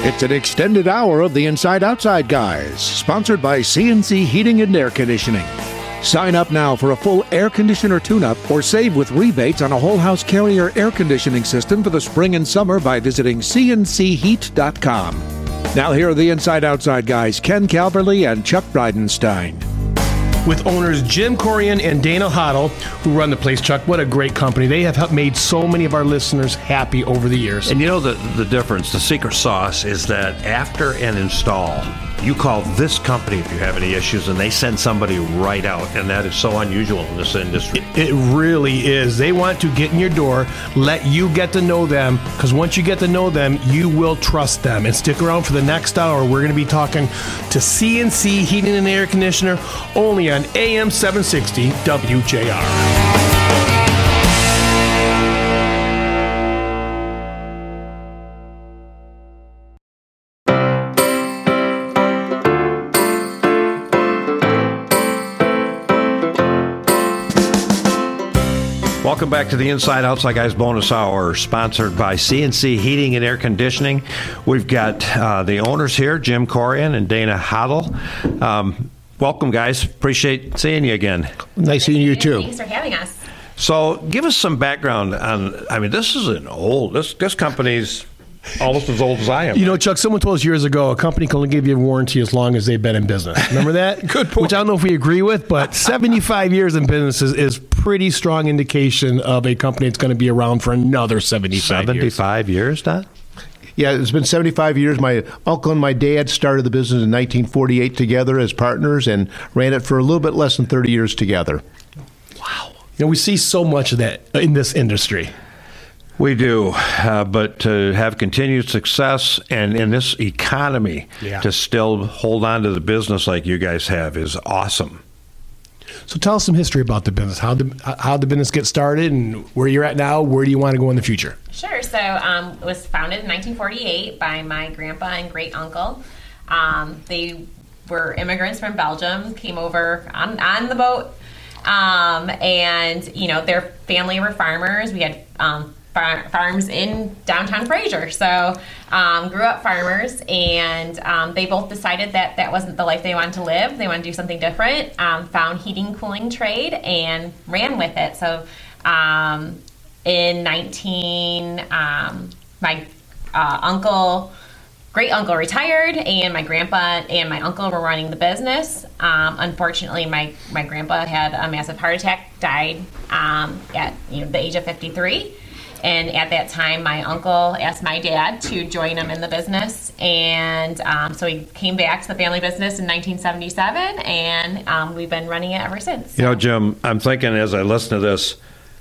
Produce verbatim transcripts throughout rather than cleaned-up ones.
It's an extended hour of the Inside Outside Guys, sponsored by C N C Heating and Air Conditioning. Sign up now for a full air conditioner tune-up or save with rebates on a whole house Carrier air conditioning system for the spring and summer by visiting C N C heat dot com. Now here are the Inside Outside Guys, Ken Calverley and Chuck Bridenstine. With owners Jim Corian and Dana Hoddle, who run the place. Chuck, what a great company. They have helped made so many of our listeners happy over the years. And you know the, the difference, the secret sauce is that after an install, you call this company if you have any issues, and they send somebody right out, and that is so unusual in this industry. It, it really is. They want to get in your door, let you get to know them, because once you get to know them, you will trust them. And stick around for the next hour. We're going to be talking to C N C Heating and Air Conditioner, only on A M seven sixty W J R. Welcome back to the Inside Outside Guys bonus hour, sponsored by C N C Heating and Air Conditioning. We've got uh, the owners here, Jim Corian and Dana Hoddle. Um, welcome, guys. Appreciate seeing you again. Nice seeing you, too. Thanks for having us. So give us some background on, I mean, this is an old, this, this company's almost as old as I am. You know, Chuck, someone told us years ago a company can only give you a warranty as long as they've been in business. Remember that? Good point. Which I don't know if we agree with, but seventy-five years in business is, is pretty strong indication of a company that's going to be around for another seventy-five, seventy-five years. years, Don? Yeah, it's been seventy-five years. My uncle and my dad started the business in nineteen forty-eight together as partners and ran it for a little bit less than thirty years together. Wow. You know, we see so much of that in this industry. We do, uh, but to have continued success and in this economy, yeah. to still hold on to the business like you guys have is awesome. So tell us some history about the business. How did how the business get started, and where you're at now? Where do you want to go in the future? Sure. So um, it was founded in nineteen forty-eight by my grandpa and great uncle. Um, they were immigrants from Belgium, came over on, on the boat, um, and you know their family were farmers. We had um, far, farms in downtown Fraser, so um, grew up farmers, and um, they both decided that that wasn't the life they wanted to live. They wanted to do something different. Um, found heating, cooling trade, and ran with it. So um, in nineteen, um, my uh, uncle. Great uncle retired, and my grandpa and my uncle were running the business. Um, unfortunately, my, my grandpa had a massive heart attack, died um, at you know, the age of fifty-three. And at that time, my uncle asked my dad to join him in the business. And um, so he came back to the family business in nineteen seventy-seven, and um, we've been running it ever since. You know, Jim, I'm thinking as I listen to this,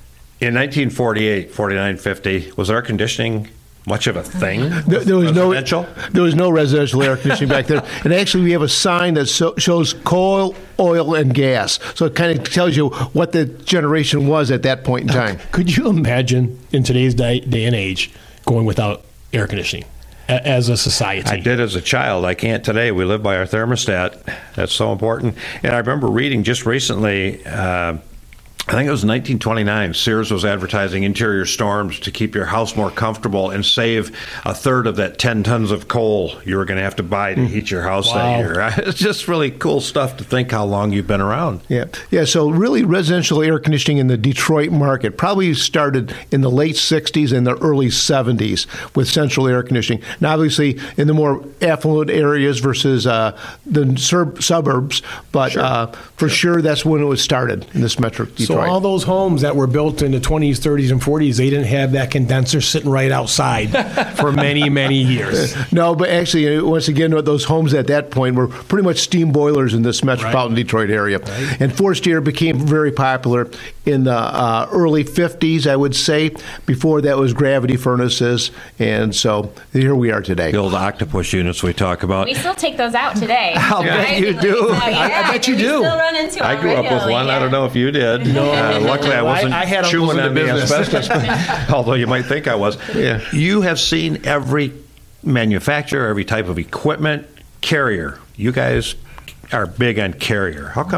in nineteen forty-eight, forty-nine, fifty, was air conditioning much of a thing? There, there was no there was no residential air conditioning back there, and actually we have a sign that so, shows coal, oil, and gas. So it kind of tells you what the generation was at that point in time. Could you imagine in today's day, day and age going without air conditioning a, as a society? I did as a child. I can't today. We live by our thermostat. That's so important. And I remember reading just recently. Uh, I think it was nineteen twenty-nine. Sears was advertising interior storms to keep your house more comfortable and save a third of that ten tons of coal you were going to have to buy to heat your house wow. that year. It's just really cool stuff to think how long you've been around. Yeah, yeah. So really, residential air conditioning in the Detroit market probably started in the late sixties and the early seventies with central air conditioning. Now, obviously, in the more affluent areas versus uh, the sur- suburbs, but sure. uh, for sure. sure that's when it was started in this metro Detroit. So all those homes that were built in the twenties, thirties, and forties, they didn't have that condenser sitting right outside for many, many years. No, but actually, once again, those homes at that point were pretty much steam boilers in this metropolitan right. Detroit area. Right. And forced air became very popular in the uh, early fifties, I would say. Before that was gravity furnaces. And so here we are today. The old octopus units we talk about. We still take those out today. I'll bet you do. So, yeah, I, I bet you we do. Still run into I grew up with one. Yeah. I don't know if you did. No. Uh, luckily, I wasn't I, I had chewing on the business. asbestos, although you might think I was. Yeah. You have seen every manufacturer, every type of equipment. Carrier. You guys are big on Carrier. How come?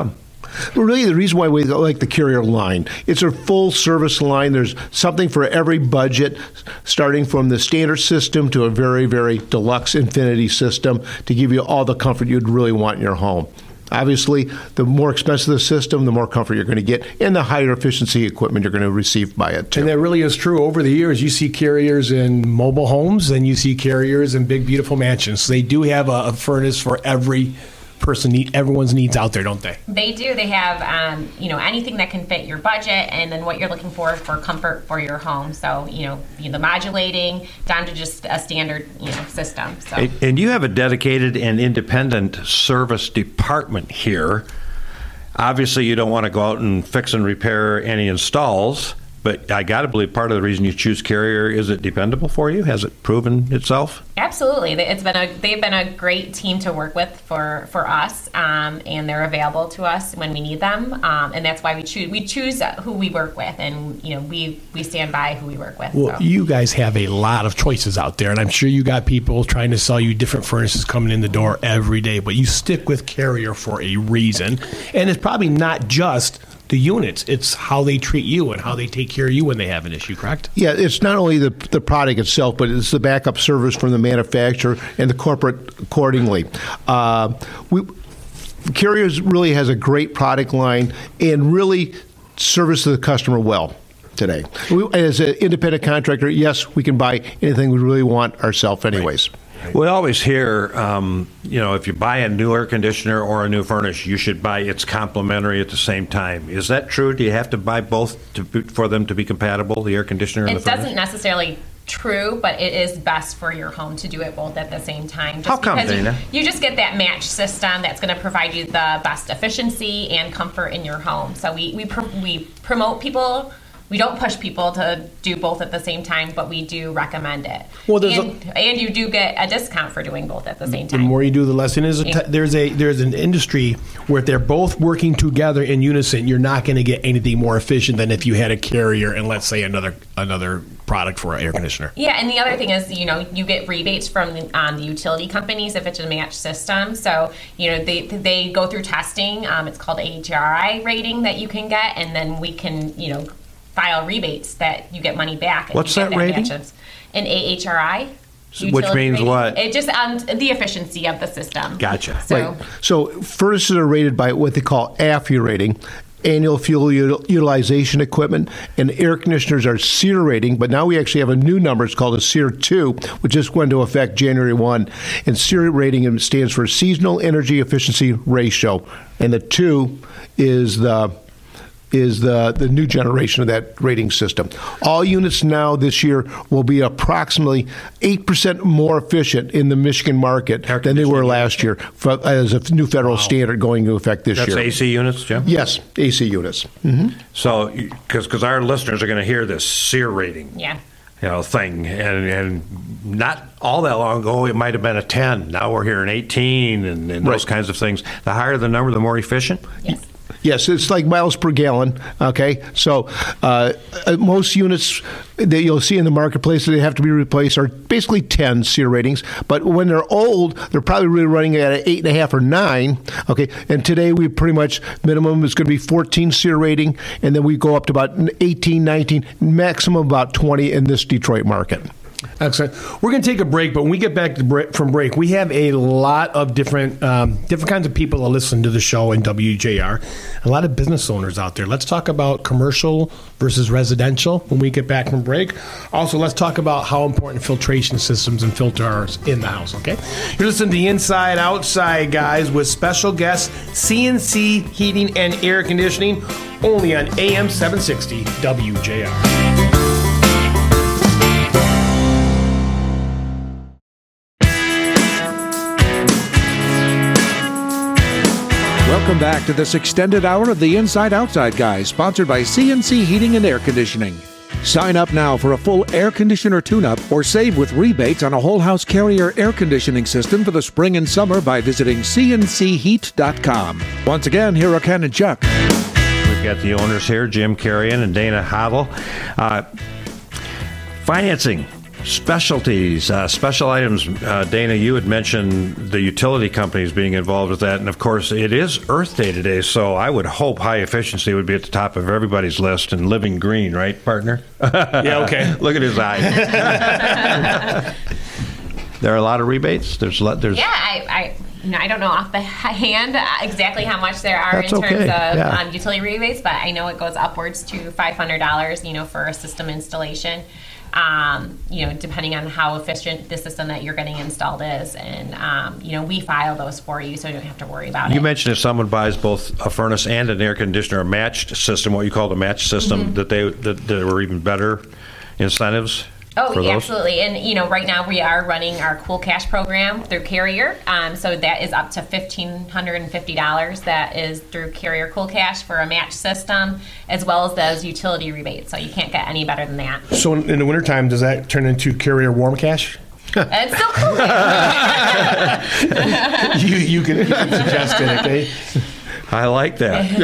Really, the reason why we like the Carrier line, it's a full service line. There's something for every budget, starting from the standard system to a very, very deluxe Infinity system to give you all the comfort you'd really want in your home. Obviously, the more expensive the system, the more comfort you're going to get, and the higher efficiency equipment you're going to receive by it, too. And that really is true. Over the years, you see Carriers in mobile homes, and you see Carriers in big, beautiful mansions. So they do have a, a furnace for every person, need, everyone's needs out there, don't they? They do. They have, um, you know, anything that can fit your budget, and then what you're looking for for comfort for your home. So, you know, the modulating down to just a standard, you know, system. So. And, and you have a dedicated and independent service department here. Obviously, you don't want to go out and fix and repair any installs. But I got to believe part of the reason you choose Carrier, is it dependable for you? Has it proven itself? Absolutely. It's been a they've been a great team to work with for for us, um, and they're available to us when we need them, um, and that's why we choose we choose who we work with, and you know we we stand by who we work with. Well, so. You guys have a lot of choices out there, and I'm sure you got people trying to sell you different furnaces coming in the door every day, but you stick with Carrier for a reason, and it's probably not just the units, it's how they treat you and how they take care of you when they have an issue, correct? Yeah, it's not only the the product itself, but it's the backup service from the manufacturer and the corporate accordingly. Uh, we Carrier really has a great product line and really services the customer well today. We, as an independent contractor, yes, we can buy anything we really want ourselves anyways. Right. We always hear, um, you know, if you buy a new air conditioner or a new furnace, you should buy it's complementary at the same time. Is that true? Do you have to buy both to, for them to be compatible, the air conditioner and it the furnace? It doesn't necessarily true, but it is best for your home to do it both at the same time. Just How come, because Dana? You, you just get that match system that's going to provide you the best efficiency and comfort in your home. So we we, pr- we promote people. We don't push people to do both at the same time, but we do recommend it. Well, there's and, a, and you do get a discount for doing both at the same time. The more you do, the less. And there's a, t- there's a there's an industry where if they're both working together in unison, you're not going to get anything more efficient than if you had a Carrier and let's say another another product for an air conditioner. Yeah, and the other thing is, you know, you get rebates from the, um, the utility companies if it's a match system. So, you know, they they go through testing. Um, it's called A H R I rating that you can get, and then we can, you know, file rebates that you get money back. And What's you get that rating? Matches. An A H R I. Which means rating. what? It just um, the efficiency of the system. Gotcha. So, Right. So furnaces are rated by what they call A F U rating, annual fuel util- utilization equipment, and air conditioners are SEER rating, but now we actually have a new number. It's called a SEER two, which just went into effect January first. And SEER rating stands for Seasonal Energy Efficiency Ratio, and the two is the is the, the new generation of that rating system. All units now this year will be approximately eight percent more efficient in the Michigan market than they were last year for, as a new federal wow. standard going into effect this That's year. That's A C units, Jim? Yes, A C units. Mm-hmm. So, because our listeners are going to hear this SEER rating. Yeah. You know, thing, and and not all that long ago, it might have been a ten. Now we're hearing eighteen, and, and those right. kinds of things. The higher the number, the more efficient. Yes. Yes, it's like miles per gallon, okay? So uh, most units that you'll see in the marketplace that they have to be replaced are basically ten SEER ratings, but when they're old, they're probably really running at an eight and a half or nine, okay? And today we pretty much, minimum is going to be fourteen SEER rating, and then we go up to about eighteen, nineteen, maximum about twenty in this Detroit market. Excellent. We're going to take a break, but when we get back to break, from break, we have a lot of different um, different kinds of people that listen to the show in W J R. A lot of business owners out there. Let's talk about commercial versus residential when we get back from break. Also, let's talk about how important filtration systems and filters are in the house, okay? You're listening to the Inside Outside Guys with special guest C N C Heating and Air Conditioning, only on A M seven sixty W J R. Welcome back to this extended hour of the Inside Outside Guys, sponsored by C N C Heating and Air Conditioning. Sign up now for a full air conditioner tune-up or save with rebates on a whole house Carrier air conditioning system for the spring and summer by visiting C N C heat dot com. Once again, here are Ken and Chuck. We've got the owners here, Jim Carrion and Dana Hodel. Uh, financing. Specialties, uh, special items. Uh, Dana, you had mentioned the utility companies being involved with that. And of course, it is Earth Day today. So I would hope high efficiency would be at the top of everybody's list and living green, right, partner? Yeah, okay. Look at his eyes. There are a lot of rebates. There's, a there's Yeah, I, I, you know, I don't know off the hand exactly how much there are That's in terms okay. of Yeah. um, utility rebates, but I know it goes upwards to five hundred dollars, you know, for a system installation. Um, you know, depending on how efficient the system that you're getting installed is. And, um, you know, we file those for you so you don't have to worry about You it. mentioned if someone buys both a furnace and an air conditioner, a matched system, what you call a matched system, Mm-hmm. that they that there were even better incentives. Oh, for yeah, those? absolutely. And, you know, right now we are running our Cool Cash program through Carrier. Um, so that is up to fifteen hundred fifty dollars. That is through Carrier Cool Cash for a match system, as well as those utility rebates. So you can't get any better than that. So in, in the wintertime, does that turn into Carrier Warm Cash? It's still cool. you, you, can, you can suggest it, okay? I like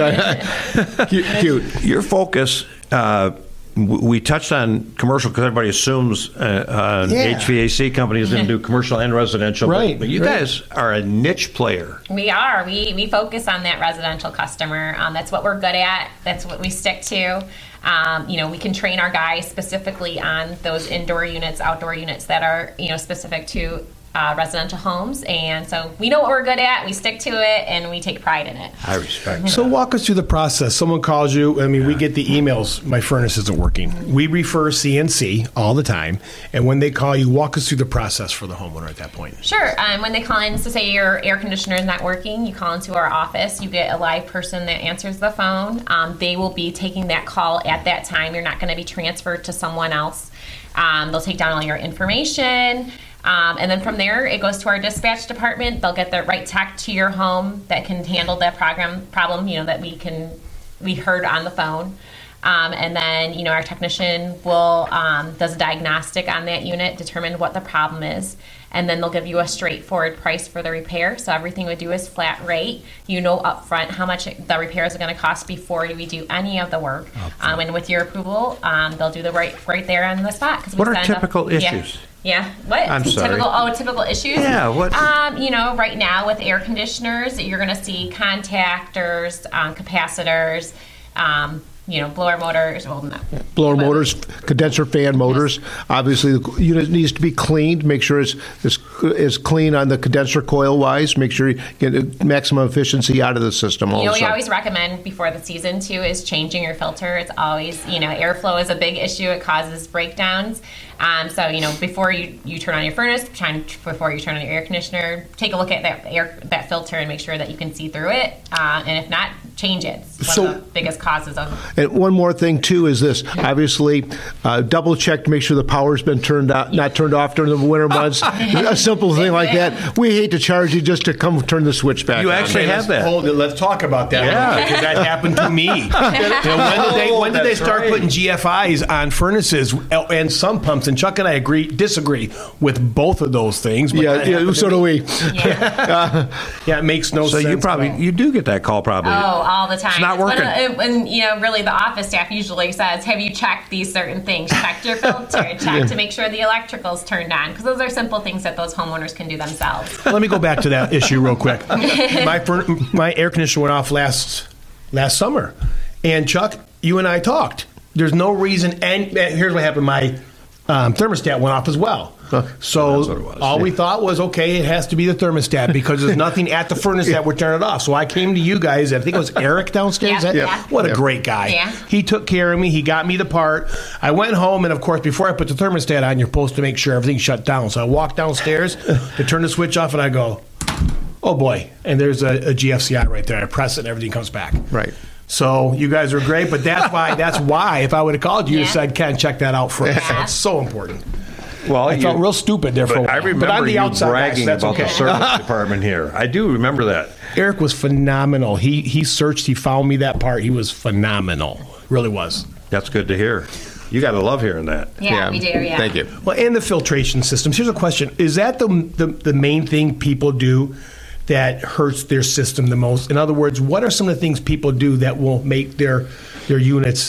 that. Cute. cute. Your focus, uh, w- we touched on commercial because everybody assumes uh, an Yeah. H V A C company is going to do commercial and residential. but- Right, But you right. guys are a niche player. We are. We we focus on that residential customer. Um, that's what we're good at. That's what we stick to. Um, you know, we can train our guys specifically on those indoor units, outdoor units that are, you know, specific to uh, residential homes. And so we know what we're good at. We stick to it, and we take pride in it. I respect So that. walk us through the process. Someone calls you. I mean, we get the emails, my furnace isn't working. We refer C N C all the time. And when they call you, walk us through the process for the homeowner at that point. Sure. Um, when they call in to say your air conditioner is not working, you call into our office. You get a live person that answers the phone. Um, they will be taking that call at that time. You're not going to be transferred to someone else. Um, they'll take down all your information. Um, and then from there, it goes to our dispatch department. They'll get the right tech to your home that can handle that program problem, you know, that we can we heard on the phone. Um, and then, you know, our technician will um, does a diagnostic on that unit, determine what the problem is, and then they'll give you a straightforward price for the repair. So everything we do is flat rate. You know up front how much the repairs are going to cost before we do any of the work. Um, and with your approval, um, they'll do the right right there on the spot. 'Cause we What are send a- typical yeah. issues? Yeah. What? I'm sorry. Typical, oh, typical issues? Yeah, what- Um, you know, right now with air conditioners, you're going to see contactors, um, capacitors, um, you know, blower motors. Well, no. Blower motors, condenser fan motors. Obviously, the unit needs to be cleaned. Make sure it's it's, it's clean on the condenser coil wise. Make sure you get maximum efficiency out of the system. You know, Also, we always recommend before the season too is changing your filter. It's always, you know, airflow is a big issue. It causes breakdowns. Um, so, you know, before you, you turn on your furnace, try, before you turn on your air conditioner, take a look at that air that filter and make sure that you can see through it. Uh, and if not, change it. It's one So- of the biggest causes of. And one more thing too is this: obviously, uh, double check to make sure the power's been turned out, not turned off during the winter months. A simple thing like that. We hate to charge you just to come turn the switch back You on. actually Okay, have let's that. Hold it. Let's talk about that. Yeah. Because that happened to me. You know, when did they, when did they That's start right. putting G F Is on furnaces and sump pumps? And Chuck and I agree, disagree with both of those things. but Yeah, that yeah, happened so to do me. we. Yeah. Yeah, it makes no So sense. you probably at all. you do get that call probably. Oh, all the time. It's not one working. of the- and, you know, really the office staff usually says, have you checked these certain things? Checked your filter, check to make sure the electrical's turned on. Because those are simple things that those homeowners can do themselves. Let me go back to that issue real quick. My fur- my air conditioner went off last last summer, and Chuck, you and I talked. There's no reason, and, and here's what happened: my um, thermostat went off as well. So That's what it was, all we yeah. thought was, okay, it has to be the thermostat because there's nothing at the furnace that would turn it off. So I came to you guys. I think it was Eric downstairs. Yeah, That- yeah. What a Yeah. great guy. Yeah. He took care of me. He got me the part. I went home, and of course, before I put the thermostat on, you're supposed to make sure everything's shut down. So I walked downstairs to turn the switch off, and I go, oh boy. And there's a, a G F C I right there. I press it, and everything comes back. Right. So you guys are great, but that's why. That's why. If I would have called you and Yeah. said, "Ken, check that out for us," Yeah. that's so important. Well, I felt real stupid there for a But while. I remember but I'm the you outside guy, so bragging that's about okay. the service department here. I do remember that. Eric was phenomenal. He he searched. He found me that part. He was phenomenal. Really was. That's good to hear. You got to love hearing that. Yeah, we do, yeah. Thank you. Well, and the filtration systems. Here's a question: is that the, the the main thing people do that hurts their system the most? In other words, what are some of the things people do that will make their their units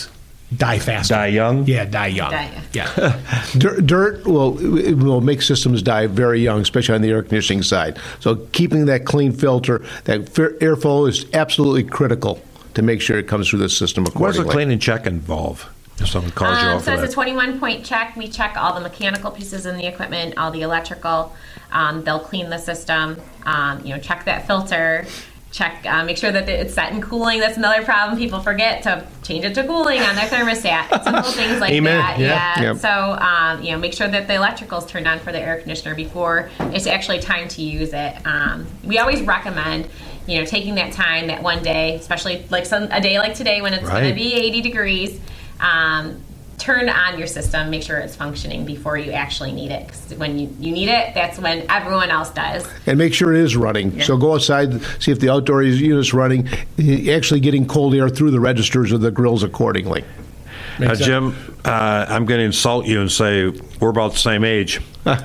die faster. Die young? Yeah, die young. Die, yeah. Dirt, dirt will, it will make systems die very young, especially on the air conditioning side. So keeping that clean filter, that airflow is absolutely critical to make sure it comes through the system What does accordingly. a clean and check involve? If someone calls you Um, off so of it's a that. twenty-one point check. We check all the mechanical pieces in the equipment, all the electrical. Um, they'll clean the system. Um, you know, check that filter. Check, uh, make sure that it's set in cooling. That's another problem. People forget to change it to cooling on their thermostat. Simple things like Amen. that. Yeah. Yep. So, um, you know, make sure that the electrical's turned on for the air conditioner before it's actually time to use it. Um, we always recommend, you know, taking that time, that one day, especially like some a day like today when it's going Right. to be eighty degrees. Um, turn on your system, make sure it's functioning before you actually need it. 'Cause when you, you need it, that's when everyone else does. And make sure it is running. Yeah. So go outside, see if the outdoor unit's running, actually getting cold air through the registers of the grills accordingly. Now, Jim, uh, I'm going to insult you and say we're about the same age.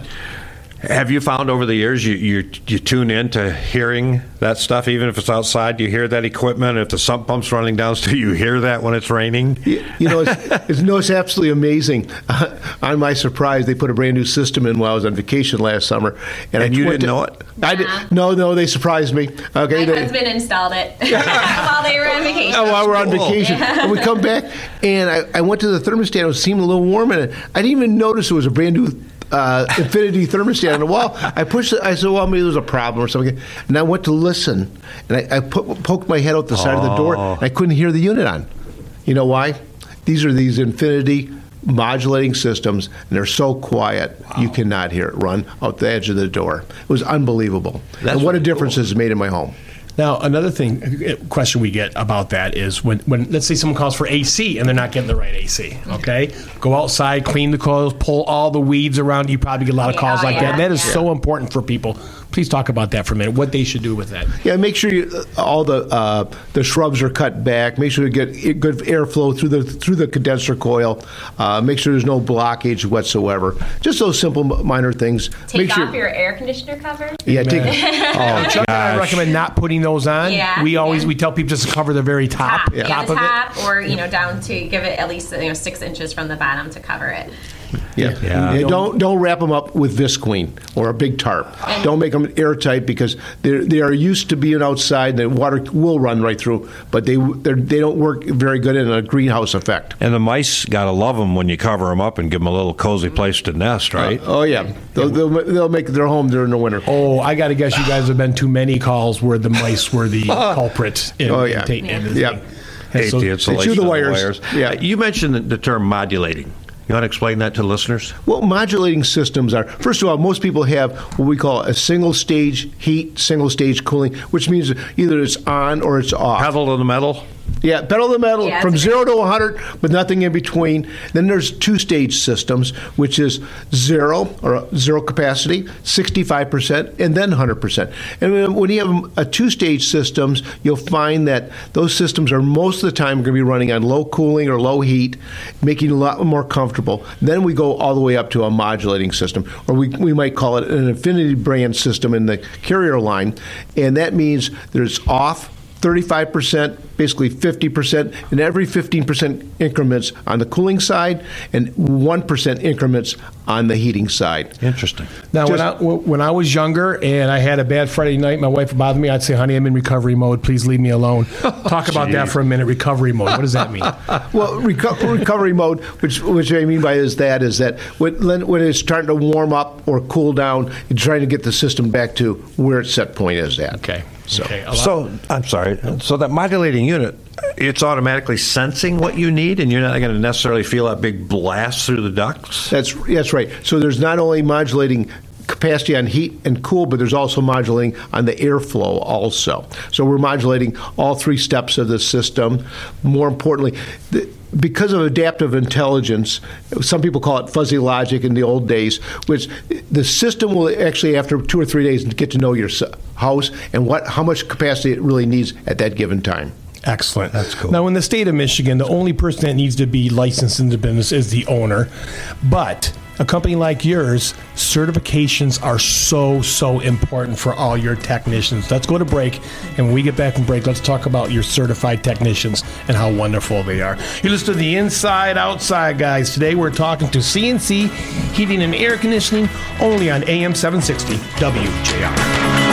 Have you found over the years you, you you tune in to hearing that stuff, even if it's outside? You hear that equipment. If the sump pump's running downstairs, you hear that when it's raining. You, you know, it's, it's, no, it's absolutely amazing. Uh, on my surprise, they put a brand new system in while I was on vacation last summer, And I you went didn't to- know it? I did, Uh-huh. no, no, they surprised me. Okay, My they, husband installed it while they were on vacation. Oh, while we're on cool. vacation, and we come back, and I, I went to the thermostat. It was seeming a little warm, and I didn't even notice it was a brand new uh, Infinity thermostat on the wall. I pushed it. I said, "Well, maybe there was a problem or something." And I went to listen, and I, I put, poked my head out the side of the door, and I couldn't hear the unit on. You know why? These are these Infinity modulating systems, and they're so quiet you cannot hear it run out the edge of the door. It was unbelievable. That's and what a really difference cool. it's made in my home. Now, another thing, a question we get about that is when, when, let's say someone calls for A C and they're not getting the right A C, okay? Go outside, clean the coils, pull all the weeds around. You probably get a lot of calls Oh, like yeah, that. And that is yeah. so important for people. Please talk about that for a minute, what they should do with that. Yeah, make sure you, uh, all the uh, the shrubs are cut back. Make sure you get i- good airflow through the through the condenser coil. Uh, make sure there's no blockage whatsoever. Just those simple m- minor things. Take make off sure, your air conditioner cover. yeah, take, Oh, Chuck and I gosh. recommend not putting those on. Yeah, we always yeah. we tell people just to cover the very top, Top, yeah, top the of top, it. or you know, down to give it at least you know six inches from the bottom to cover it. yeah. Yeah. Yeah, don't don't wrap them up with Visqueen or a big tarp. Don't make them airtight because they they are used to being outside. The water will run right through, but they they're- they don't work very good in a greenhouse effect. And the mice got to love them when you cover them up and give them a little cozy place to nest, right? Oh yeah, they'll, they'll they'll make their home during the winter. Oh, I got to guess you guys have been too many calls where the mice were the culprit. In, Oh, yeah. in, in the Yeah. thing. Hate So- the insulation chew the of wires. Yeah. Uh, you mentioned the, the term modulating. You want to explain that to listeners? What modulating systems are, first of all, most people have what we call a single stage heat, single stage cooling, which means either it's on or it's off. Pedal to the metal? Yeah, pedal to the metal Yeah, from it's a- zero to one hundred, but nothing in between. Then there's two stage systems, which is zero or zero capacity, sixty-five percent, and then one hundred percent. And when- when you have a two stage systems, you'll find that those systems are most of the time going to be running on low cooling or low heat, making it a lot more comfortable. Then we go all the way up to a modulating system, or we, we might call it an Infinity brand system in the Carrier line, and that means there's off, thirty-five percent, basically fifty percent, and every fifteen percent increments on the cooling side and one percent increments on the heating side. Interesting. Now, when Just- I, when I was younger and I had a bad Friday night, my wife would bother me. I'd say, honey, I'm in recovery mode. Please leave me alone. Talk about that for a minute. Recovery mode. What does that mean? Well, reco- recovery mode, which which I mean by is that is that when, when it's starting to warm up or cool down, you're trying to get the system back to where its set point is at. Okay. So- okay. A lot- So, I'm sorry. So that modulating unit, it's automatically sensing what you need, and you're not going to necessarily feel that big blast through the ducts? That's that's right. So there's not only modulating capacity on heat and cool, but there's also modulating on the airflow also. So we're modulating all three steps of the system. More importantly, the, because of adaptive intelligence, some people call it fuzzy logic in the old days, which the system will actually, after two or three days, get to know your s- house and what how much capacity it really needs at that given time. Excellent. That's cool. Now, in the state of Michigan, the only person that needs to be licensed in the business is the owner. But a company like yours, certifications are so, so important for all your technicians. Let's go to break, and when we get back from break, let's talk about your certified technicians and how wonderful they are. You listen to the Inside Outside Guys. Today we're talking to C N C Heating and Air Conditioning, only on A M seven sixty W J R.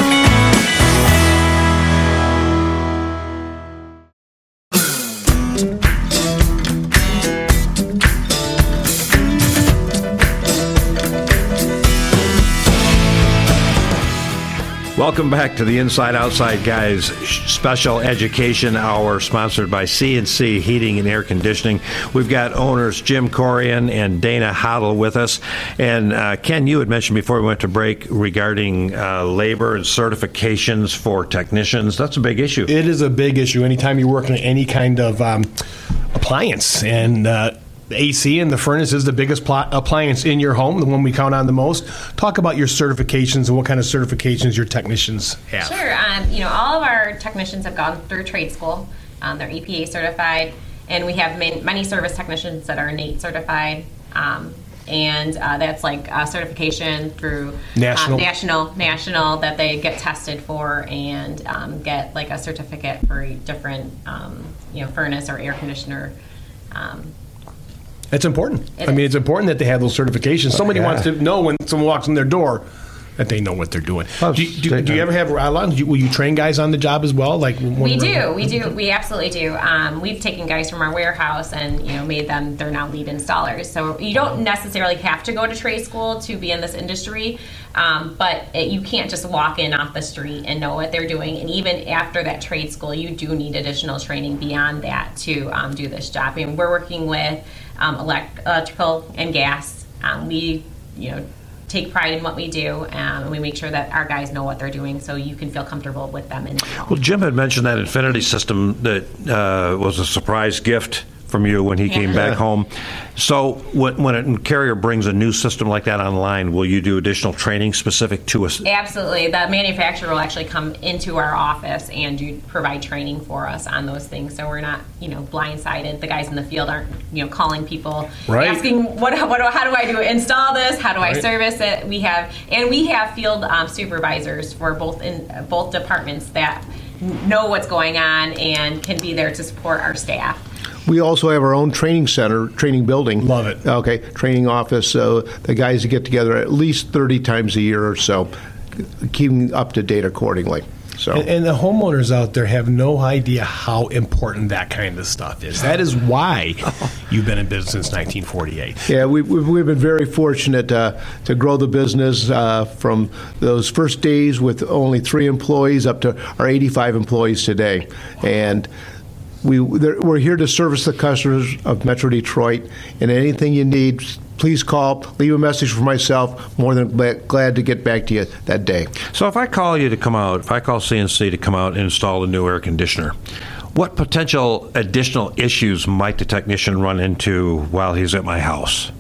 Welcome back to the Inside Outside Guys Special Education Hour, sponsored by C N C Heating and Air Conditioning. We've got owners Jim Corian and Dana Hoddle with us. And uh, Ken, you had mentioned before we went to break regarding uh, labor and certifications for technicians. That's a big issue. It is a big issue anytime you're working on any kind of um, appliance. And uh, the A C and the furnace is the biggest pl- appliance in your home, the one we count on the most. Talk about your certifications and what kind of certifications your technicians have. Sure. Um, you know, all of our technicians have gone through trade school. Um, they're E P A certified, and we have many, many service technicians that are N A T E certified. Um, and uh, that's like a certification through national. Um, national, national that they get tested for and um, get like a certificate for different, um, you know, furnace or air conditioner. Um, It's important. It I mean, is. it's important that they have those certifications. Somebody Yeah. wants to know when someone walks in their door that they know what they're doing. Oh, do, you- do, do you ever have, Alon, do you, will you train guys on the job as well? Like when We we're- do, we do, we absolutely do. Um, we've taken guys from our warehouse and you know made them. They're now lead installers. So you don't necessarily have to go to trade school to be in this industry, um, but it, you can't just walk in off the street and know what they're doing. And even after that trade school, you do need additional training beyond that to um, do this job. I mean, we're working with um, elect- electrical and gas. Um, we, you know. take pride in what we do, um, and we make sure that our guys know what they're doing so you can feel comfortable with them in your home. Well, Jim had mentioned that Infinity system that uh, was a surprise gift from you when he Yeah. came back home. So when, when a carrier brings a new system like that online, will you do additional training specific to us? Absolutely. The manufacturer will actually come into our office and do provide training for us on those things, so we're not, you know, blindsided. The guys in the field aren't, you know, calling people Right. asking what, what, do- how do I do install this? How do I Right. service it? We have, and we have field um, supervisors for both in uh, both departments that know what's going on and can be there to support our staff. We also have our own training center, training building. Love it. Okay, training office. So the guys get together at least thirty times a year or so, keeping up to date accordingly. So. And, and the homeowners out there have no idea how important that kind of stuff is. That is why you've been in business since nineteen forty-eight. Yeah, we, we've, we've been very fortunate uh, to grow the business uh, from those first days with only three employees up to our eighty-five employees today. And we, we're here to service the customers of Metro Detroit, and anything you need, please call, leave a message for myself. More than glad to get back to you that day. So if I call you to come out, if I call C N C to come out and install a new air conditioner, what potential additional issues might the technician run into while he's at my house?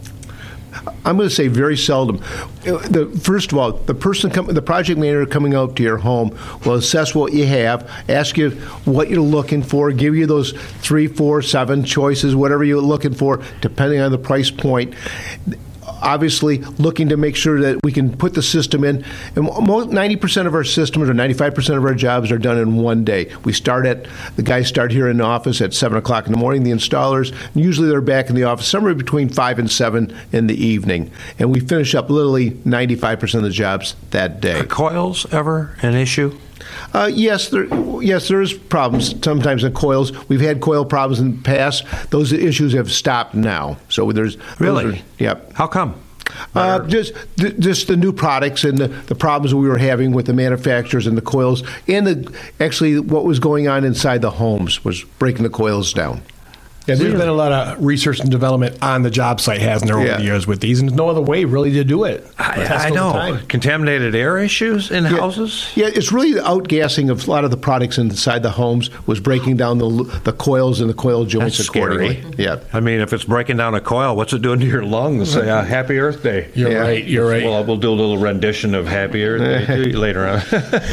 I'm going to say very seldom. The, first of all, the person, com- the project manager coming out to your home will assess what you have, ask you what you're looking for, give you those three, four, seven choices, whatever you're looking for, depending on the price point. Obviously, looking to make sure that we can put the system in. And most, ninety percent of our systems or ninety-five percent of our jobs are done in one day. We start at, the guys start here in the office at seven o'clock in the morning, the installers. And usually they're back in the office somewhere between five and seven in the evening. And we finish up literally ninety-five percent of the jobs that day. Are coils ever an issue? Uh, yes, there, yes, there is problems sometimes in coils. We've had coil problems in the past. Those issues have stopped now. So there's Really? those are- yep. How come? Uh, just, th- just the new products and the, the problems we were having with the manufacturers and the coils, and the, actually what was going on inside the homes was breaking the coils down. Yeah, there's been a lot of research and development on the job site, hasn't there, over Yeah. the years with these, and there's no other way really to do it. I, It has I to go know. time. Contaminated air issues in Yeah. houses? Yeah, it's really the outgassing of a lot of the products inside the homes was breaking down the the coils and the coil joints That's accordingly. scary. Yeah. I mean, if it's breaking down a coil, what's it doing to your lungs? Say, uh, Happy Earth Day. You're Yeah. right, you're right. Well, we'll do a little rendition of Happy Earth Day later on.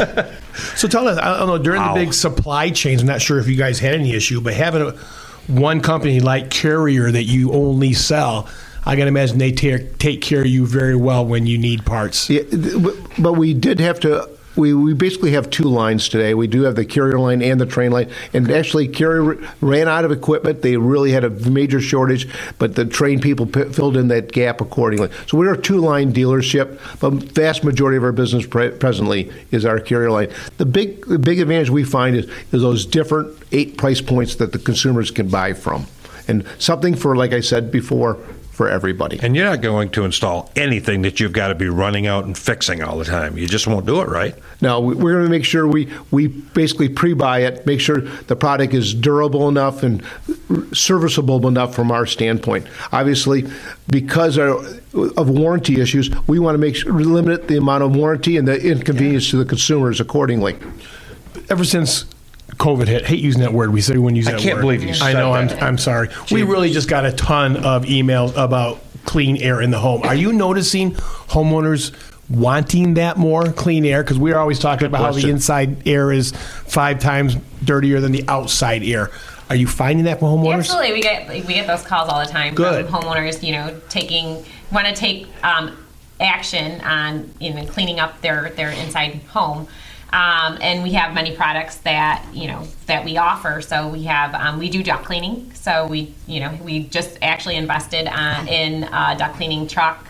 So tell us, I don't know, during Wow. the big supply chains, I'm not sure if you guys had any issue, but having a, one company like Carrier that you only sell, I got to imagine they take take care of you very well when you need parts. Yeah, but we did have to. We, we basically have two lines today. We do have the Carrier line and the Train line. And actually, Carrier ran out of equipment. They really had a major shortage, but the Train people p- filled in that gap accordingly. So we're a two-line dealership, but the vast majority of our business pre- presently is our Carrier line. The big the big advantage we find is, is those different eight price points that the consumers can buy from. And something for, like I said before, for everybody. And you're not going to install anything that you've got to be running out and fixing all the time. You just won't do it, right? No, we're going to make sure we, we basically pre-buy it, make sure the product is durable enough and serviceable enough from our standpoint. Obviously, because of warranty issues, we want to make sure, limit the amount of warranty and the inconvenience to the consumers accordingly. Ever since COVID hit, hate using that word. We say when use I that word. can't believe you I said know. that. I'm, I'm sorry. We really just got a ton of emails about clean air in the home. Are you noticing homeowners wanting that more clean air? Because we're always talking about how the inside air is five times dirtier than the outside air. Are you finding that from homeowners? Absolutely. We get we get those calls all the time Good. from homeowners. You know, taking want to take um, action on you know cleaning up their their inside home. Um, and we have many products that you know that we offer. So we have um, we do duct cleaning. So we you know we just actually invested on, in a duct cleaning truck.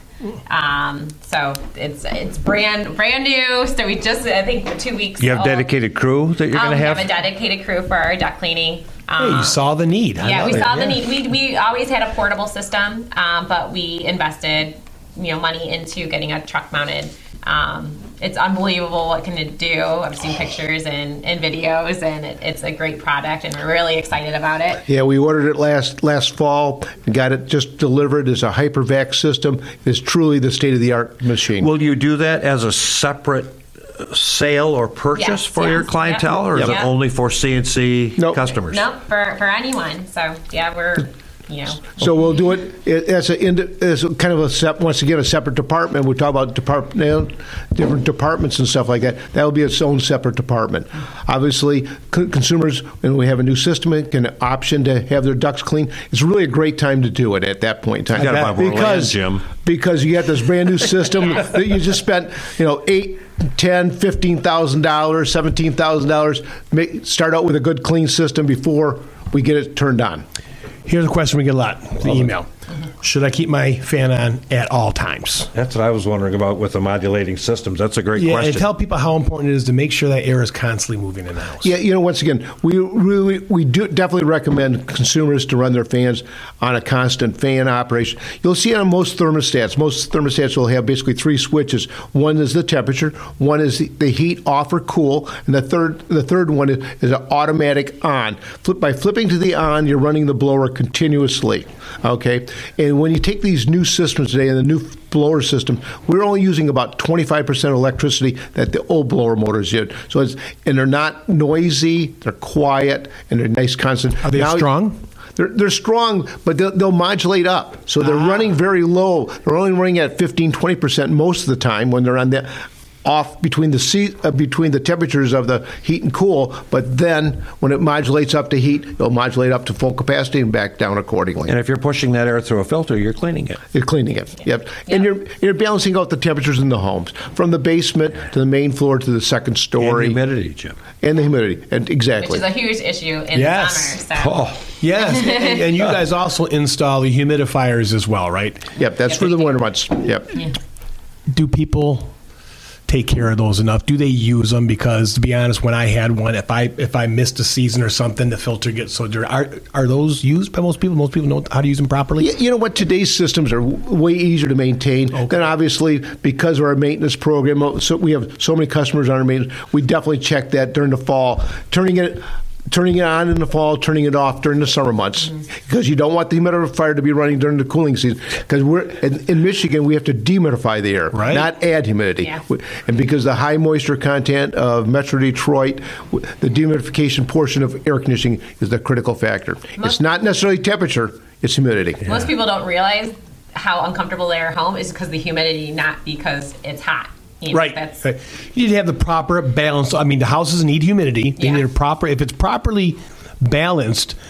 Um, so it's it's brand brand new. So we just I think two weeks. You have old. dedicated crew that you're Um, going to we have? have a dedicated crew for our duct cleaning. Hey, you saw the need. I Yeah, love we it. saw the Yeah. need. We we always had a portable system, um, but we invested, you know, money into getting a truck mounted. Um, it's unbelievable what can it do. I've seen pictures and, and videos, and it, it's a great product, and we're really excited about it. Yeah, we ordered it last last fall and got it just delivered as a HyperVac system. It's truly the state-of-the-art machine. Will you do that as a separate sale or purchase Yes, for yes, your clientele, yep. or is Yep. it only for C N C Nope. customers? Nope, for, for anyone. So, yeah, we're, you know. So we'll do it as a as a kind of a sep, once again a separate department. We talk about department, different departments and stuff like that. That will be its own separate department. Obviously, c- consumers, when we have a new system, it can option to have their ducts cleaned. It's really a great time to do it at that point in time. You gotta buy more land, Jim. Because you got this brand new system that you just spent, you know, eight, ten, fifteen thousand dollars, seventeen thousand dollars. Start out with a good clean system before we get it turned on. Here's a question we get a lot, the email. Should I keep my fan on at all times? That's what I was wondering about with the modulating systems. That's a great Yeah, question. and tell people how important it is to make sure that air is constantly moving in the house. Yeah, you know, once again, we really we do definitely recommend consumers to run their fans on a constant fan operation. You'll see on most thermostats, most thermostats will have basically three switches. One is the temperature, one is the, the heat off or cool, and the third the third one is, is an automatic on. Flip, by flipping to the on, you're running the blower continuously. Okay, and when you take these new systems today and the new blower system, we're only using about twenty-five percent of electricity that the old blower motors did. So it's and they're not noisy, they're quiet, and they're nice constant. Are they Now, strong? They're, they're strong, but they'll, they'll modulate up. So they're Ah. running very low. They're only running at fifteen, twenty percent most of the time when they're on the off between the seat, uh, between the temperatures of the heat and cool. But then when it modulates up to heat, it'll modulate up to full capacity and back down accordingly. and if you're pushing that air through a filter, you're cleaning it. You're cleaning it. Yep. Yeah. And you're you're balancing out the temperatures in the homes from the basement to the main floor to the second And story. humidity, Jim. And the humidity. And Which exactly. is a huge issue in Yes. the summer. So. Oh, Yes, and, and you guys also install the humidifiers as well, right? Yep, that's for the winter months. Yep. Do people take care of those enough? Do they use them? Because to be honest, when I had one, if I if I missed a season or something, the filter gets so dirty. Are are those used by most people? Most people know how to use them properly. Y- You know what? Today's systems are w- way easier to maintain. Then obviously, because of our maintenance program, so we have so many customers on our maintenance, we definitely check that during the fall, turning it. Turning it on in the fall, turning it off during the summer months, because you don't want the humidifier to be running during the cooling season. Because we're in, in Michigan, we have to dehumidify the air, Right. not add humidity. Yeah. We- And because the high moisture content of Metro Detroit, w- the dehumidification portion of air conditioning is the critical factor. It's Most- not necessarily temperature; it's humidity. Most people don't realize how uncomfortable they are at home is because of the humidity, not because it's hot. You know, Right. That's, right. You need to have the proper balance. I mean, the houses need humidity. They Yeah. need a proper. If it's properly balanced,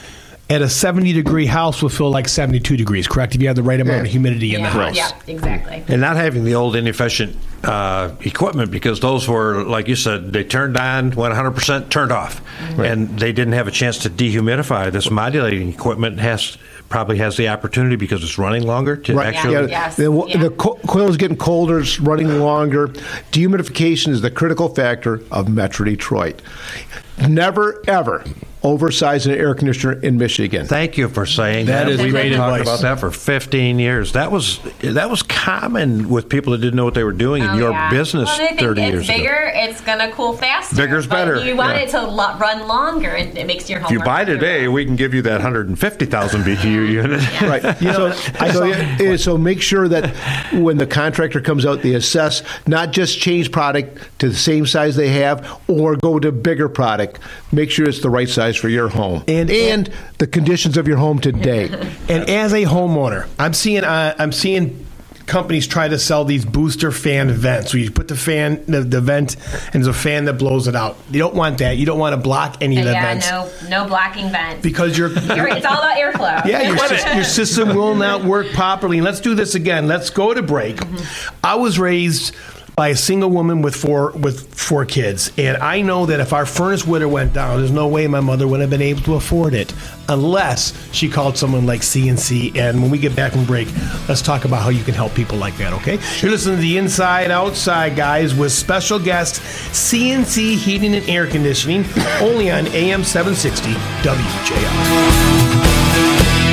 at a seventy degree house will feel like seventy-two degrees, correct? If you have the right amount Yeah. of humidity in the Yeah, house. yeah, exactly. And not having the old inefficient uh, equipment, because those were, like you said, they turned on, went one hundred percent, turned off. Right. And they didn't have a chance to dehumidify. This modulating equipment has probably has the opportunity, because it's running longer, to Right. actually... Yeah. Yeah, Yes. The, Yeah. the co- coil is getting colder, it's running longer. Dehumidification is the critical factor of Metro Detroit. Never, ever oversize an air conditioner in Michigan. Thank you for saying That that. is We've great been talking advice. about that for fifteen years. That was that was common with people that didn't know what they were doing in Oh, your yeah. business well, I think thirty it's years bigger, ago. it's going to cool faster. Bigger's but better, You want yeah. it to lo- run longer, and it makes your home If you run buy longer. today, we can give you that one hundred fifty thousand B T U unit. Right. You know, so, I so, saw- yeah, so make sure that when the contractor comes out, they assess, not just change product to the same size they have or go to bigger product. Make sure it's the right size for your home And- and the conditions of your home today. And as a homeowner, I'm seeing uh, I'm seeing companies try to sell these booster fan vents, where you put the fan, the, the vent, and there's a fan that blows it out. You don't want that. You don't want to block any of the Yeah, vents no, no blocking vents. because you're. You're- it's all about airflow. Yeah, your, sys- your system will not work properly. And let's do this again. Let's go to break. I was raised by a single woman with four with four kids, and I know that if our furnace would have went down, there's no way my mother would have been able to afford it unless she called someone like C N C. And when we get back from break, let's talk about how you can help people like that. Okay? You're listening to the Inside Outside Guys with special guest C N C Heating and Air Conditioning, only on A M seven sixty W J R.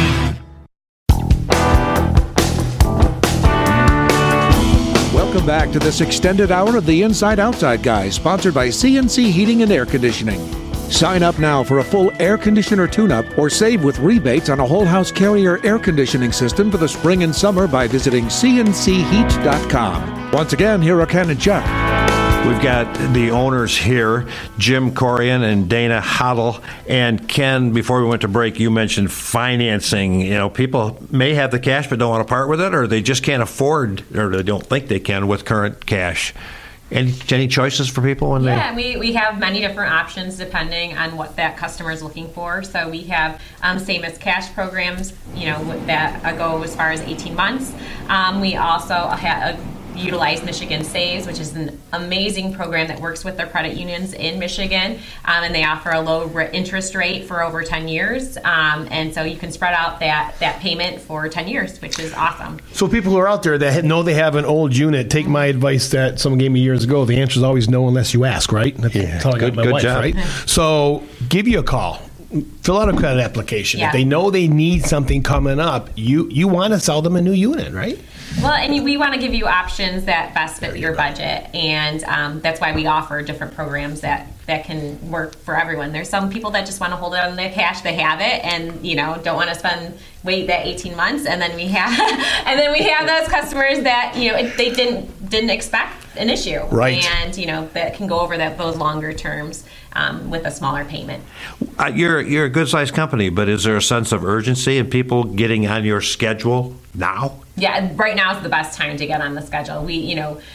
Welcome back to this extended hour of the Inside Outside Guys, sponsored by C N C Heating and Air Conditioning. Sign up now for a full air conditioner tune-up or save with rebates on a whole house Carrier air conditioning system for the spring and summer by visiting C N C heat dot com. Once again, here are Ken and Jeff. We've got the owners here, Jim Corian and Dana Hoddle. And Ken, before we went to break, you mentioned financing. You know, people may have the cash but don't want to part with it, or they just can't afford, or they don't think they can with current cash. Any, any choices for people when Yeah, we, we have many different options depending on what that customer is looking for. So we have um, same as cash programs, you know, that uh, go as far as eighteen months. Um, we also ha- uh, utilize Michigan Saves, which is an amazing program that works with their credit unions in Michigan, um, and they offer a low re- interest rate for over ten years, um, and so you can spread out that, that payment for ten years, which is awesome. So people who are out there that know they have an old unit, take my advice that someone gave me years ago. The answer is always no unless you ask, right? That's Yeah. how I got Good- my good wife, job. right? So give you a call. Fill out a credit application. Yeah. If they know they need something coming up, you, you want to sell them a new unit, right? Well, and we want to give you options that best fit your budget, and um, that's why we offer different programs that, that can work for everyone. There's some people that just want to hold it on their cash, they have it, and you know don't want to spend wait that eighteen months, and then we have and then we have those customers that you know it, they didn't didn't expect an issue, Right. And you know that can go over that those longer terms um, with a smaller payment. Uh, you're you're a good sized company, but is there a sense of urgency in people getting on your schedule now? Yeah, right now is the best time to get on the schedule. We, you know,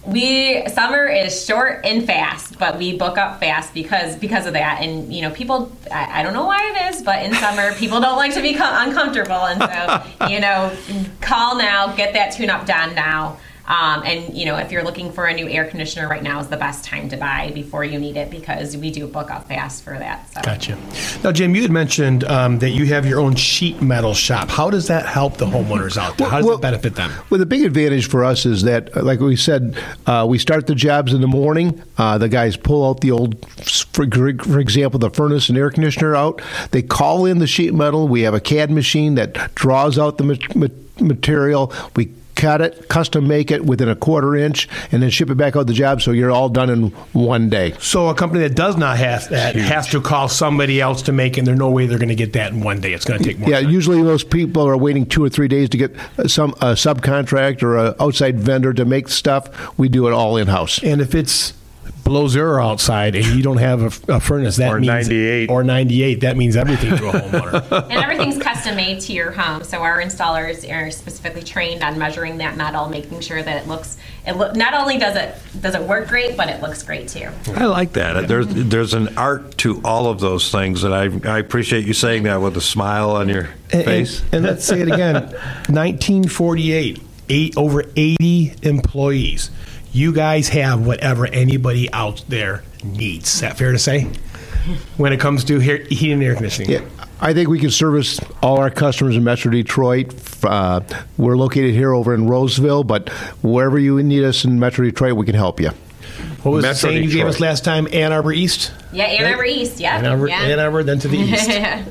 we summer is short and fast, but we book up fast because because of that. And you know, people, I, I don't know why it is, but in summer people don't like to be com- uncomfortable, and so you know, call now, get that tune-up done now. Um, and, you know, if you're looking for a new air conditioner right now is the best time to buy before you need it because we do book up fast for that. So. Gotcha. Now, Jim, you had mentioned um, that you have your own sheet metal shop. How does that help the homeowners out there? How does Well, it benefit them? Well, the big advantage for us is that, uh, like we said, uh, we start the jobs in the morning. Uh, the guys pull out the old, for, for example, the furnace and air conditioner out. They call in the sheet metal. We have a C A D machine that draws out the ma- ma- material. We cut it, custom make it within a quarter inch, and then ship it back out the job so you're all done in one day. So a company that does not have that has to call somebody else to make it, and there's no way they're going to get that in one day. It's going to take more Yeah, time. usually those people are waiting two or three days to get some a subcontract or an outside vendor to make stuff. We do it all in-house. And if it's below zero outside and you don't have a, a furnace, that Or means ninety-eight. or ninety-eight. That means everything to a homeowner. And everything's custom made to your home, so our installers are specifically trained on measuring that metal, making sure that it looks. It look not only does it does it work great, but it looks great too. I like that. There's there's an art to all of those things, and I I appreciate you saying that with a smile on your And, face. and, and let's say it again. nineteen forty-eight, eight, over eighty employees. You guys have whatever anybody out there needs. Is that fair to say? When it comes to heat- heating and air conditioning. Yeah, I think we can service all our customers in Metro Detroit. Uh, we're located here over in Roseville, but wherever you need us in Metro Detroit, we can help you. What was the Metro saying you gave Detroit. us last time? Ann Arbor East? Yeah, Ann Arbor East. Yeah, Ann Arbor, yeah. Ann Arbor, then to the east.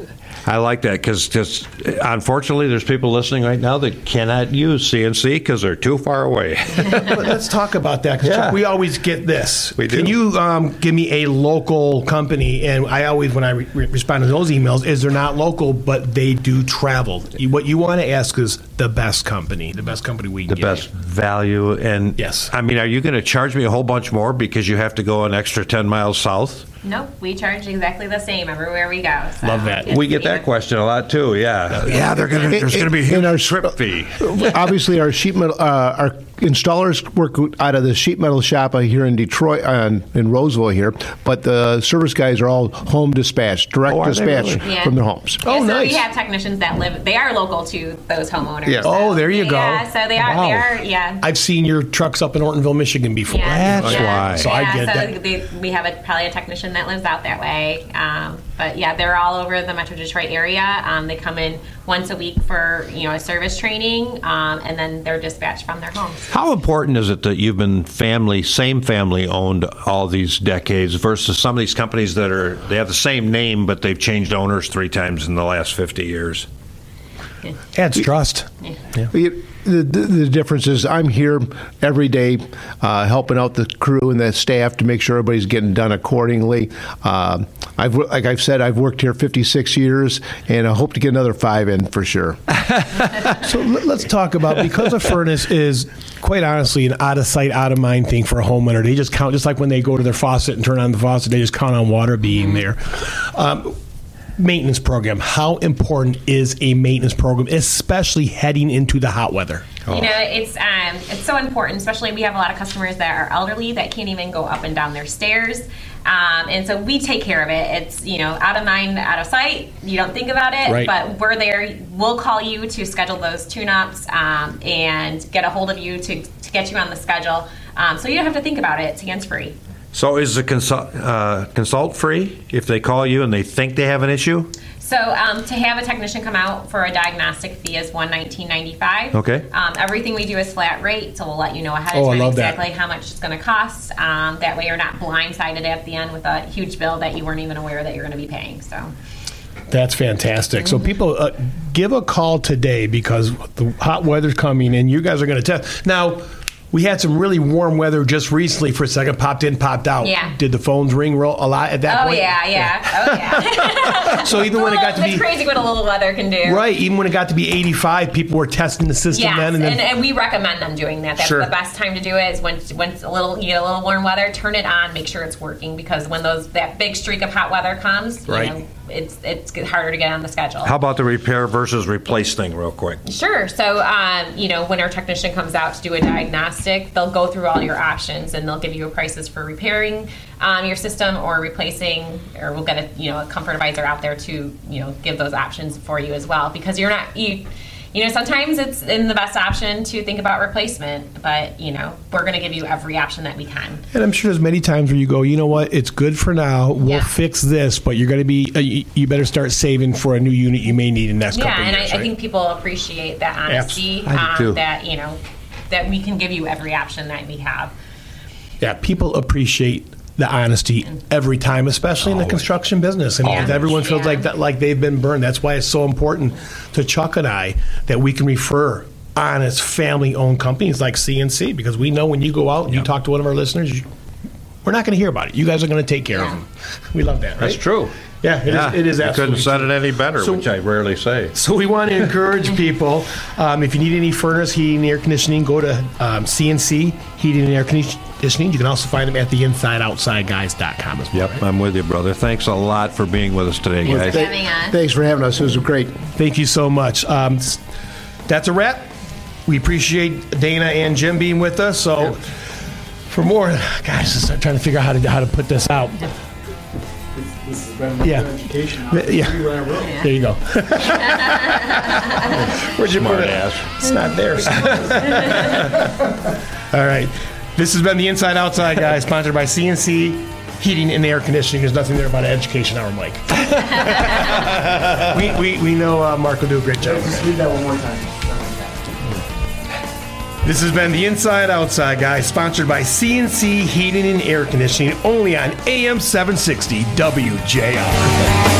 I like that because just unfortunately, there's people listening right now that cannot use C N C because they're too far away. But let's talk about that because Yeah. we always get this. We do. Can you um, give me a local company? And I always, when I re- respond to those emails, is they're not local, but they do travel. You- What you want to ask is the best company, the best company we can The get. best value, and Yes. I mean, are you going to charge me a whole bunch more because you have to go an extra ten miles south? Nope, we charge exactly the same everywhere we go. So Love that. it's- We get that question a lot too. Yeah, yeah. They're gonna. There's going to be a In huge our- trip fee. Obviously, our sheet metal, uh, our installers work out of the sheet metal shop uh, here in Detroit, uh, in Roseville here, but the service guys are all home dispatched, direct Oh, are they dispatch really? Yeah. from their homes. Oh, Yeah, so nice. we have technicians that live. They are local to those homeowners. Yeah. So, Oh, there you go. Yeah, so they are. Wow. They are. Yeah. I've seen your trucks up in Ortonville, Michigan before. Yeah, That's yeah, why. So I yeah, get so that. They, we have a, probably a technician that lives out that way. Um, but yeah, they're all over the Metro Detroit area. Um, they come in once a week for you know a service training, um, and then they're dispatched from their homes. How important is it that you've been family, same family owned all these decades versus some of these companies that are they have the same name but they've changed owners three times in the last fifty years? Adds trust. The, the, the difference is I'm here every day uh, helping out the crew and the staff to make sure everybody's getting done accordingly. Um I've, wo- like I've said, I've worked here fifty-six years, and I hope to get another five in for sure. So let- let's talk about, because a furnace is quite honestly an out of sight, out of mind thing for a homeowner. They just count, just like when they go to their faucet and turn on the faucet, they just count on water being there. Um, maintenance program. How important is a maintenance program, especially heading into the hot weather? You know, it's um, it's so important. Especially we have a lot of customers that are elderly that can't even go up and down their stairs, um, and so we take care of it. It's you know out of mind, out of sight. You don't think about it, Right. but we're there. We'll call you to schedule those tune-ups um, and get a hold of you to to get you on the schedule, um, so you don't have to think about it. It's hands-free. So is the consult uh, consult free if they call you and they think they have an issue? So um, to have a technician come out for a diagnostic fee is one nineteen ninety five. Okay. Um, everything we do is flat rate, so we'll let you know ahead Oh, of I time love that. exactly how much it's going to cost. Um, that way, you're not blindsided at the end with a huge bill that you weren't even aware that you're going to be paying. So. That's fantastic. So people, uh, give a call today because the hot weather's coming and you guys are going to test. Now, we had some really warm weather just recently for a second, popped in, popped out. Yeah. Did the phones ring roll a lot at that Oh point? yeah, yeah, oh yeah. So even when it got to it's be crazy what a little weather can do. right, even when it got to be eighty-five, people were testing the system Yes, then, and, and then and we recommend them doing that. That's Sure. the best time to do it. Is when when it's a little you get a little warm weather, turn it on, make sure it's working because when those that big streak of hot weather comes, you Right. know, it's it's harder to get on the schedule. How about the repair versus replace thing, real quick? Sure. So, um, you know, when our technician comes out to do a diagnostic, they'll go through all your options and they'll give you prices for repairing um, your system or replacing, or we'll get a you know a comfort advisor out there to you know give those options for you as well because you're not you. You know, sometimes it's in the best option to think about replacement, but, you know, we're going to give you every option that we can. And I'm sure there's many times where you go, you know what, it's good for now. We'll Yeah. fix this, but you're going to be, uh, you, you better start saving for a new unit you may need in the next Yeah, couple of and years. I, I right? think people appreciate that honesty, Abs- I do too. um, that, you know, that we can give you every option that we have. Yeah, people appreciate the honesty every time, especially in the construction business. And Always. everyone feels Yeah. like that, like they've been burned. That's why it's so important to Chuck and I that we can refer honest, family-owned companies like C N C because we know when you go out and you talk to one of our listeners, you, we're not going to hear about it. You guys are going to take care of Yeah. them. We love that, right? That's true. Yeah, it yeah, is. It is you absolutely. couldn't said it any better, So- which I rarely say. So we want to encourage people, um, if you need any furnace, heating, and air conditioning, go to um, C N C Heating and Air Conditioning. You can also find them at the inside outside guys dot com as well. Yep, I'm with you, brother. Thanks a lot for being with us today, Well, guys. th- having us. Thanks for having us. It was great. Thank you so much. Um, s- that's a wrap. We appreciate Dana and Jim being with us. So for more, guys, just start trying to figure out how to how to put this out. Yeah. Yeah. There you go. Where'd you put it? It's not there. All right. This has been the Inside Outside Guy, sponsored by C N C Heating and Air Conditioning. There's nothing there about an education hour, Mike. we, we, we know uh, Mark will do a great job. Read that one more time. This has been the Inside Outside Guy, sponsored by C N C Heating and Air Conditioning, only on A M seven sixty W J R.